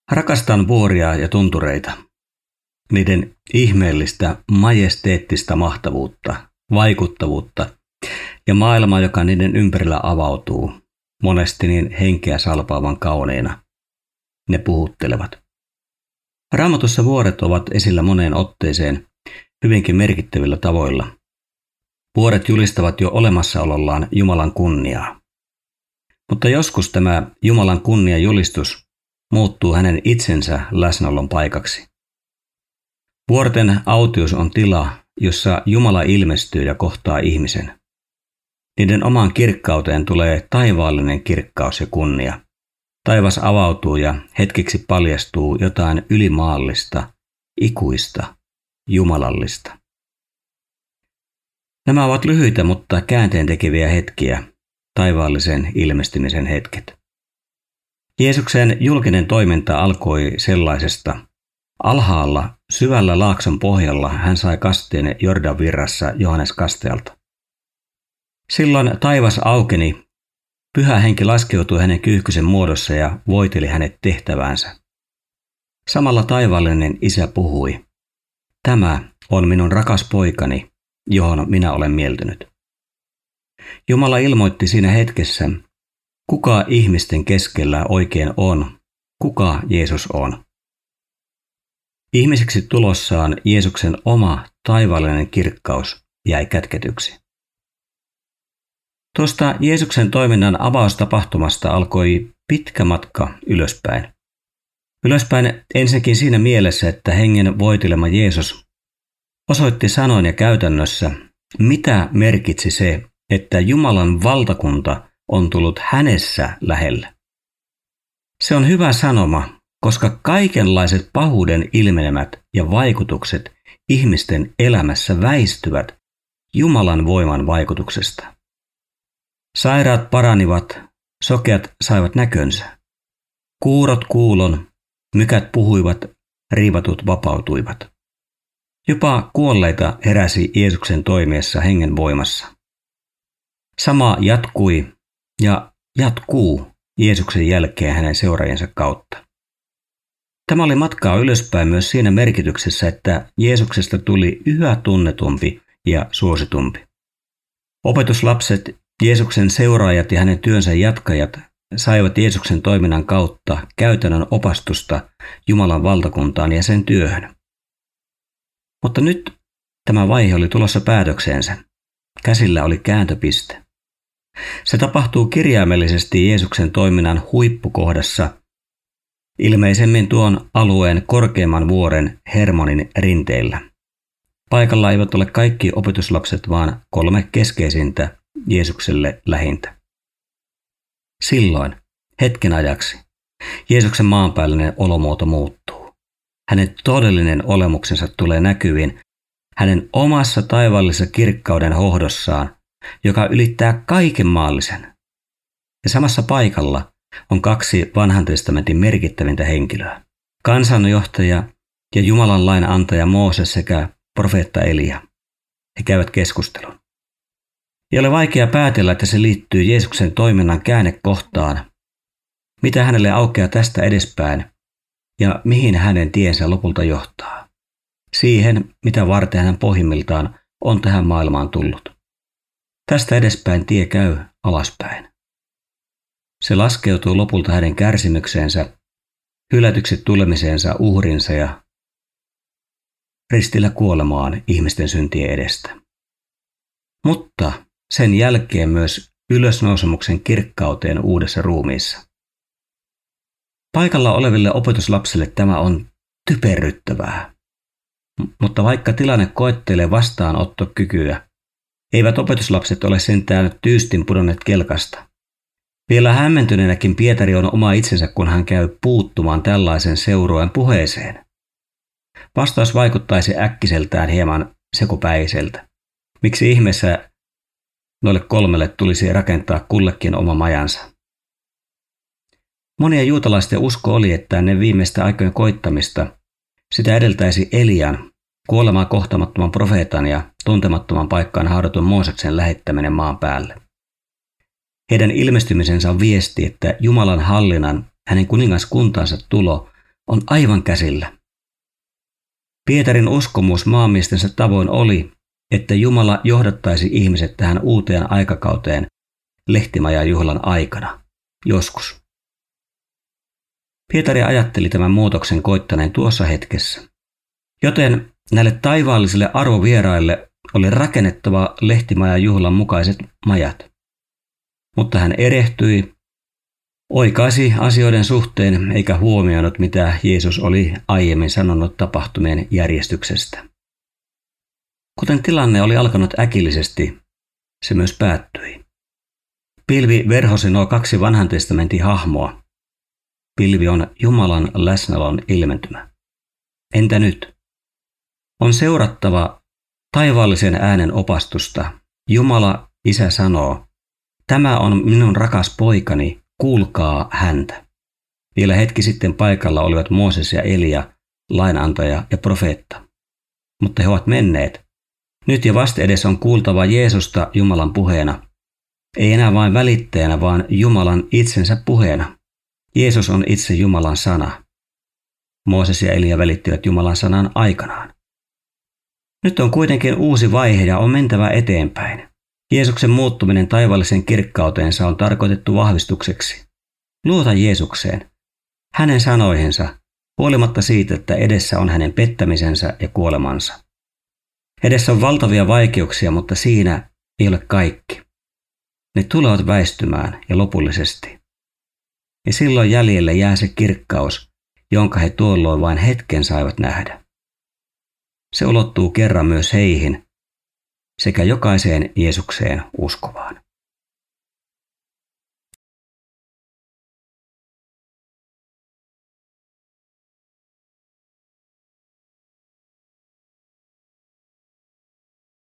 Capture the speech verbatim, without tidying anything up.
Rakastan vuoria ja tuntureita, niiden ihmeellistä, majesteettista mahtavuutta, vaikuttavuutta ja maailmaa, joka niiden ympärillä avautuu, monesti niin henkeä salpaavan kauniina. Ne puhuttelevat. Raamatussa vuoret ovat esillä moneen otteeseen hyvinkin merkittävillä tavoilla. Vuoret julistavat jo olemassaolollaan Jumalan kunniaa. Mutta joskus tämä Jumalan kunnian julistus muuttuu hänen itsensä läsnäolon paikaksi. Vuorten autius on tila, jossa Jumala ilmestyy ja kohtaa ihmisen. Niiden omaan kirkkauteen tulee taivaallinen kirkkaus ja kunnia. Taivas avautuu ja hetkeksi paljastuu jotain ylimaallista, ikuista, jumalallista. Nämä ovat lyhyitä, mutta käänteentekeviä hetkiä, taivaallisen ilmestymisen hetket. Jeesuksen julkinen toiminta alkoi sellaisesta. Alhaalla, syvällä laakson pohjalla hän sai kasteen Jordan virrassa Johannes Kasteelta. Silloin taivas aukeni, Pyhä Henki laskeutui hänen kyyhkysen muodossa ja voiteli hänet tehtäväänsä. Samalla taivaallinen Isä puhui, tämä on minun rakas poikani, johon minä olen mieltynyt. Jumala ilmoitti siinä hetkessä, kuka ihmisten keskellä oikein on, kuka Jeesus on. Ihmiseksi tulossaan Jeesuksen oma taivaallinen kirkkaus jäi kätketyksi. Tuosta Jeesuksen toiminnan avaustapahtumasta alkoi pitkä matka ylöspäin. Ylöspäin ensinnäkin siinä mielessä, että hengen voitelema Jeesus osoitti sanoin ja käytännössä, mitä merkitsi se, että Jumalan valtakunta on tullut hänessä lähelle. Se on hyvä sanoma, koska kaikenlaiset pahuuden ilmenemät ja vaikutukset ihmisten elämässä väistyvät Jumalan voiman vaikutuksesta. Sairaat paranivat, sokeat saivat näkönsä. Kuurot kuulon, mykät puhuivat, riivatut vapautuivat. Jopa kuolleita heräsi Jeesuksen toimiessa hengen voimassa. Sama jatkui ja jatkuu Jeesuksen jälkeen hänen seuraajansa kautta. Tämä oli matkaa ylöspäin myös siinä merkityksessä, että Jeesuksesta tuli yhä tunnetumpi ja suositumpi. Opetuslapset, Jeesuksen seuraajat ja hänen työnsä jatkajat saivat Jeesuksen toiminnan kautta käytännön opastusta Jumalan valtakuntaan ja sen työhön. Mutta nyt tämä vaihe oli tulossa päätökseensä. Käsillä oli kääntöpiste. Se tapahtuu kirjaimellisesti Jeesuksen toiminnan huippukohdassa, ilmeisemmin tuon alueen korkeimman vuoren Hermonin rinteillä. Paikalla eivät ole kaikki opetuslapset, vaan kolme keskeisintä Jeesukselle lähintä. Silloin, hetken ajaksi, Jeesuksen maanpäällinen olomuoto muuttuu. Hänen todellinen olemuksensa tulee näkyviin hänen omassa taivaallisessa kirkkauden hohdossaan, joka ylittää kaiken maallisen. Ja samassa paikalla on kaksi vanhan testamentin merkittävintä henkilöä. Kansanjohtaja ja Jumalan lain antaja Mooses sekä profeetta Elia. He käyvät keskustelun. Ei ole vaikea päätellä, että se liittyy Jeesuksen toiminnan käännekohtaan. Mitä hänelle aukeaa tästä edespäin ja mihin hänen tiensä lopulta johtaa. Siihen, mitä varten hän pohjimmiltaan on tähän maailmaan tullut. Tästä edespäin tie käy alaspäin. Se laskeutuu lopulta hänen kärsimykseensä, hylätyksi tulemiseensa, uhrinsa ja ristillä kuolemaan ihmisten syntien edestä. Mutta sen jälkeen myös ylösnousemuksen kirkkauteen uudessa ruumiissa. Paikalla oleville opetuslapsille tämä on typerryttävää. Mutta vaikka tilanne koettelee vastaanottokykyä, eivät opetuslapset ole sentään tyystin pudonneet kelkasta. Vielä hämmentyneenäkin Pietari on oma itsensä, kun hän käy puuttumaan tällaisen seurueen puheeseen. Vastaus vaikuttaisi äkkiseltään hieman sekopäiseltä. Miksi ihmeessä noille kolmelle tulisi rakentaa kullekin oma majansa? Monia juutalaisten usko oli, että ennen viimeistä aikojen koittamista sitä edeltäisi Elian, kuolemaan kohtamattoman profeetan ja tuntemattoman paikkaan haudatun Mooseksen lähettäminen maan päälle. Heidän ilmestymisensä on viesti, että Jumalan hallinnan, hänen kuningaskuntansa tulo on aivan käsillä. Pietarin uskomus maamiestensä tavoin oli, että Jumala johdattaisi ihmiset tähän uuteen aikakauteen lehtimajan juhlan aikana, joskus. Pietari ajatteli tämän muutoksen koittaneen tuossa hetkessä, joten näille taivaallisille arvovieraille oli rakennettava lehtimajan juhlan mukaiset majat. Mutta hän erehtyi, oikaisi asioiden suhteen eikä huomioinut, mitä Jeesus oli aiemmin sanonut tapahtumien järjestyksestä. Kuten tilanne oli alkanut äkillisesti, se myös päättyi. Pilvi verhosi nuo kaksi vanhan testamentin hahmoa. Pilvi on Jumalan läsnäolon ilmentymä. Entä nyt? On seurattava taivaallisen äänen opastusta. Jumala, Isä sanoo, tämä on minun rakas poikani, kuulkaa häntä. Vielä hetki sitten paikalla olivat Mooses ja Elia, lainantaja ja profeetta. Mutta he ovat menneet. Nyt ja vasta edes on kuultava Jeesusta Jumalan puheena. Ei enää vain välittäjänä, vaan Jumalan itsensä puheena. Jeesus on itse Jumalan sana. Mooses ja Elia välittivät Jumalan sanan aikanaan. Nyt on kuitenkin uusi vaihe ja on mentävä eteenpäin. Jeesuksen muuttuminen taivaalliseen kirkkauteensa on tarkoitettu vahvistukseksi. Luota Jeesukseen, hänen sanoihinsa, huolimatta siitä, että edessä on hänen pettämisensä ja kuolemansa. Edessä on valtavia vaikeuksia, mutta siinä ei ole kaikki. Ne tulevat väistymään ja lopullisesti. Ja silloin jäljelle jää se kirkkaus, jonka he tuolloin vain hetken saivat nähdä. Se ulottuu kerran myös heihin sekä jokaiseen Jeesukseen uskovaan.